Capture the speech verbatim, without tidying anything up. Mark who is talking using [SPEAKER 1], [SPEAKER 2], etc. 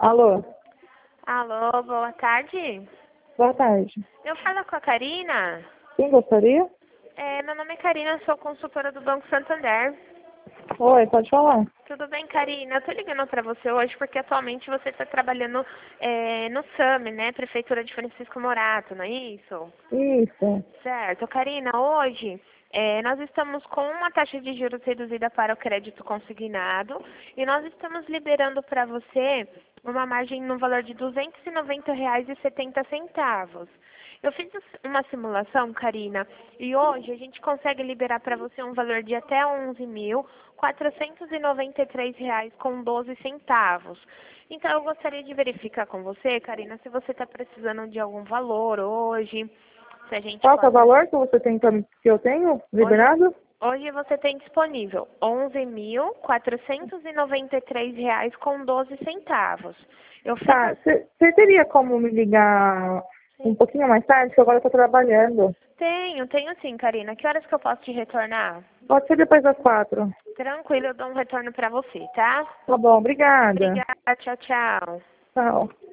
[SPEAKER 1] Alô,
[SPEAKER 2] Alô, boa tarde.
[SPEAKER 1] boa tarde.
[SPEAKER 2] Eu falo com a Karina.
[SPEAKER 1] Quem gostaria?
[SPEAKER 2] É, meu nome é Karina, sou consultora do Banco Santander.
[SPEAKER 1] Oi, pode falar.
[SPEAKER 2] Tudo bem, Karina? Eu tô ligando pra você hoje porque atualmente você está trabalhando é, no SAMI, né? Prefeitura de Francisco Morato, não é isso?
[SPEAKER 1] Isso.
[SPEAKER 2] Certo. Karina, hoje é, nós estamos com uma taxa de juros reduzida para o crédito consignado e nós estamos liberando para você uma margem no valor de duzentos e noventa reais e setenta centavos. Eu fiz uma simulação, Karina, e hoje a gente consegue liberar para você um valor de até onze mil quatrocentos e noventa e três reais com doze centavos. Então eu gostaria de verificar com você, Karina, se você está precisando de algum valor hoje. Se a gente
[SPEAKER 1] Qual que é o
[SPEAKER 2] pode...
[SPEAKER 1] valor que você tem pra mim- que eu tenho
[SPEAKER 2] Hoje,
[SPEAKER 1] liberado?
[SPEAKER 2] hoje você tem disponível onze mil quatrocentos e noventa e três reais com doze centavos. Eu fiz
[SPEAKER 1] Tá,
[SPEAKER 2] a...
[SPEAKER 1] você teria como me ligar um
[SPEAKER 2] Sim.
[SPEAKER 1] pouquinho mais tarde, que agora eu tô trabalhando.
[SPEAKER 2] Tenho, tenho sim, Karina. Que horas que eu posso te retornar?
[SPEAKER 1] Pode ser depois das quatro.
[SPEAKER 2] Tranquilo, eu dou um retorno para você, tá?
[SPEAKER 1] Tá bom, obrigada.
[SPEAKER 2] Obrigada, tchau, tchau.
[SPEAKER 1] Tchau.